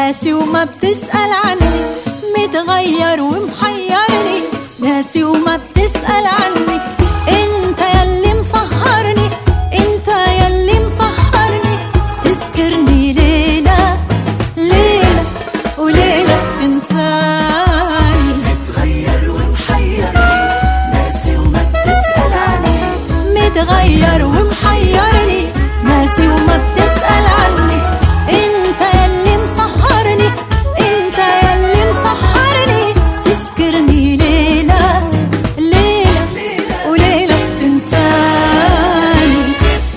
ناسي وما بتسأل عني، متغير ومحيرني، ناسي وما بتسأل عني. انت ياللي مسهرني، انت ياللي مسهرني، تذكرني ليلة ليلة وليلة تنساني. متغير ومحيرني، ناسي وما بتسأل عني، متغير ومحيرني، ناسي وما بتسأل عني. انت ياللي مسهرني، انت ياللي مسهرني، تذكرني ليلة ليلة وليلة تنساني.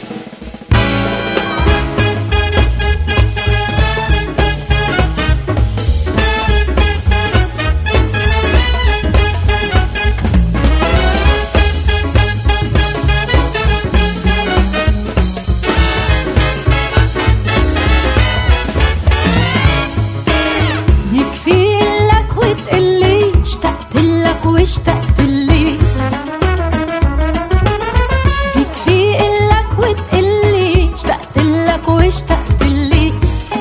واشتقت لي، بيكفي إلك وتقلي اشتقت لك واشتقت لي.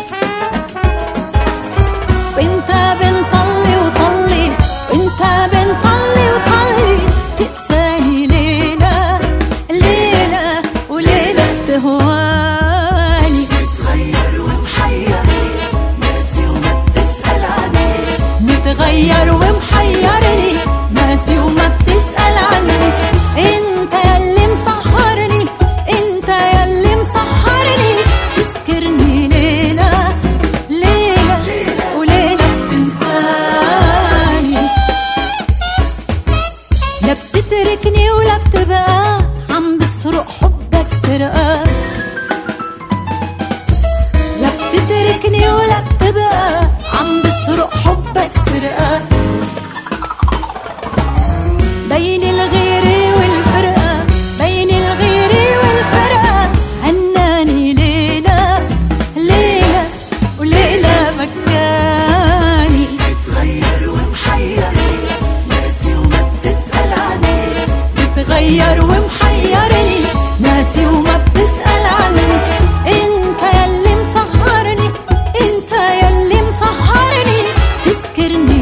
وانت بنطلي وطلي، وانت بنطلي وطلي، تقساني ليلة ليلة وليلة تهواني. متغير ومحيرني، ناسي وما بتسأل عني، متغير ومحيرني، ناسي وما بتسأل عني. انت ياللي مسهرني، انت ياللي مسهرني، تذكرني ليلة ليلة وليلة تنساني. لا بتتركني ولا بتبقى عم بسرق حبك سرقة، لا بتتركني ولا بتبقى عم بسرق حبك سرقة. بين الغيرة والفرقة، بين الغيرة والفرقة، هناني ليلة ليلة وليلة بكاني. متغير ومحيرني، ناسي وما بتسأل عني، متغير ومحيرني، ناسي وما بتسأل عني. انت ياللي مسهرني، انت ياللي مسهرني، تذكرني